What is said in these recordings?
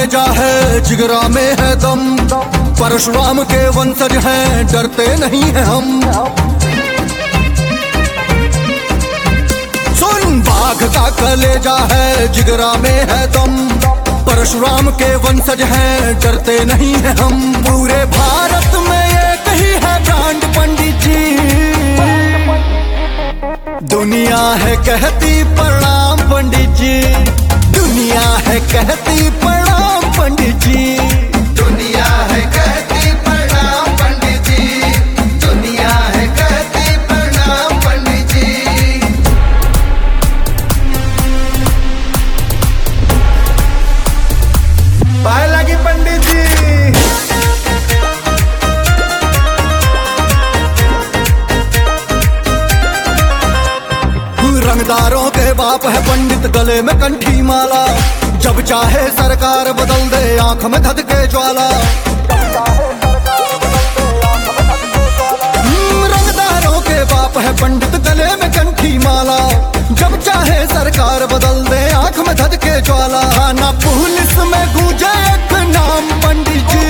कलेजा है, जिगरा में है दम, परशुराम के वंशज हैं, डरते नहीं हैं हम। सुन, बाघ का कलेजा है, जिगरा में है दम, परशुराम के वंशज हैं, डरते नहीं हैं हम। पूरे भारत में एक ही है ब्रांड पंडित जी, दुनिया है कहती प्रणाम पंडित जी, दुनिया है कहती प्रणाम पंडित जी, दुनिया है कहती प्रणाम पंडित जी, दुनिया है कहती प्रणाम पंडित जी। पाए लगी पंडित जी। रंगदारों के बाप है पंडित, गले में कंठी माला, जब चाहे सरकार बदल दे आंख में धधके ज्वाला। रंगदारों के बाप है पंडित, गले में कंठी माला, जब चाहे सरकार बदल दे आंख में धधके ज्वाला। थाना पुलिस में गूंजे एक नाम पंडित जी,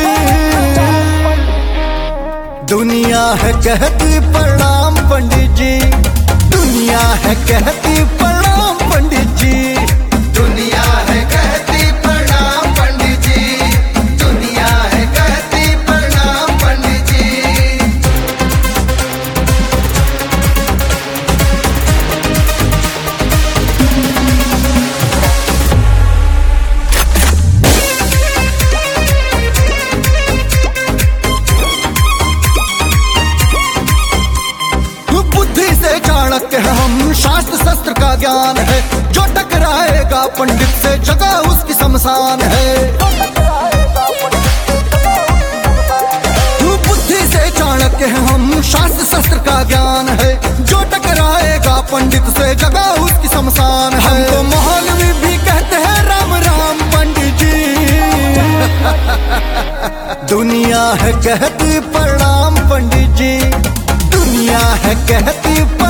दुनिया है कहती प्रणाम पंडित जी, दुनिया है कहती प्रणाम पंडित जी, दुनिया है कहती प्रणाम पंडित जी, दुनिया है कहती प्रणाम पंडित जी। बुद्धि से चाणक्य है हम, शास्त्र शस्त्र का ज्ञान है, जो टकराएगा पंडित से जगह उसकी शमशान है। बुद्धि से चाणक्य है हम, शास्त्र शस्त्र का ज्ञान है, जो टकराएगा पंडित से जगह उसकी शमशान है। हमको मौलवी भी कहते हैं राम राम पंडित जी, दुनिया है कहती प्रणाम पंडित जी, दुनिया है कहती